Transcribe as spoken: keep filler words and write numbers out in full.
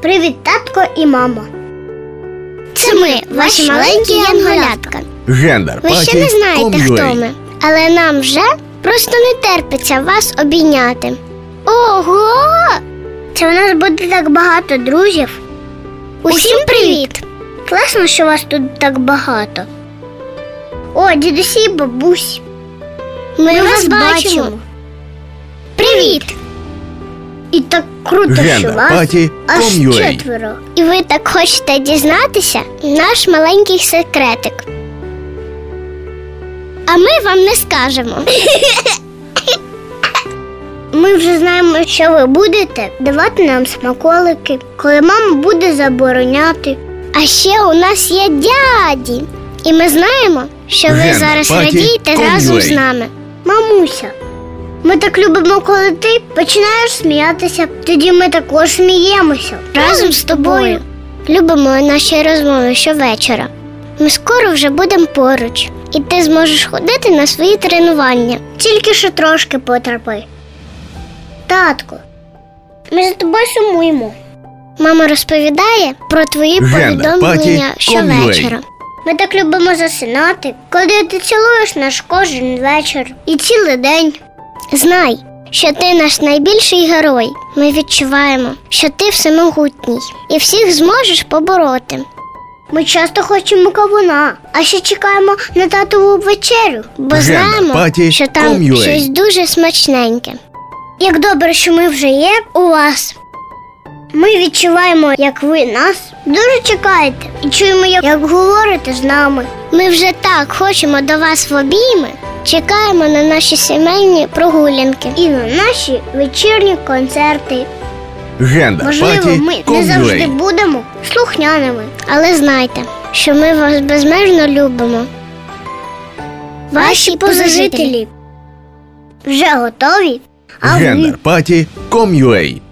Привіт, татко і мамо. Це ми, ваші маленькі янголятка. Гендер Ви ще не знаєте, хто ми, але нам вже просто не терпиться вас обійняти. Ого! Це у нас буде так багато друзів. Усім привіт! Класно, що вас тут так багато. О, дідусі і бабусі. Ми, Ми вас бачимо. Привіт! І так круто, що Гендер вас Паті аж ком ю ей. четверо. І ви так хочете дізнатися наш маленький секретик. А ми вам не скажемо. Ми вже знаємо, що ви будете давати нам смаколики, коли мама буде забороняти. А ще у нас є дяді. І ми знаємо, що ви Гендер зараз Паті радієте ком ю разом ей. з нами. Мамуся, ми так любимо, коли ти починаєш сміятися. Тоді ми також сміємося. Разом з тобою. Любимо наші розмови щовечора. Ми скоро вже будемо поруч. І ти зможеш ходити на свої тренування. Тільки що трошки потерпи. Татко, ми за тобою сумуємо. Мама розповідає про твої Гендер повідомлення Паті ком ю ей. щовечора. Ми так любимо засинати, коли ти цілуєш наш кожен вечір і цілий день. Знай, що ти наш найбільший герой. Ми відчуваємо, що ти всемогутній і всіх зможеш побороти. Ми часто хочемо кавуна, а ще чекаємо на татову вечерю, бо Гендер знаємо, Паті що ком там ю ей. щось дуже смачненьке. Як добре, що ми вже є у вас. Ми відчуваємо, як ви нас дуже чекаєте і чуємо, як говорите з нами. Ми вже так хочемо до вас в обійми, чекаємо на наші сімейні прогулянки і на наші вечірні концерти. Гендер Можливо, Паті ми не ком ю завжди ей. будемо слухняними, але знайте, що ми вас безмежно любимо. Ваші позажителі вже готові, а ви... Гендер Паті ком ю ей.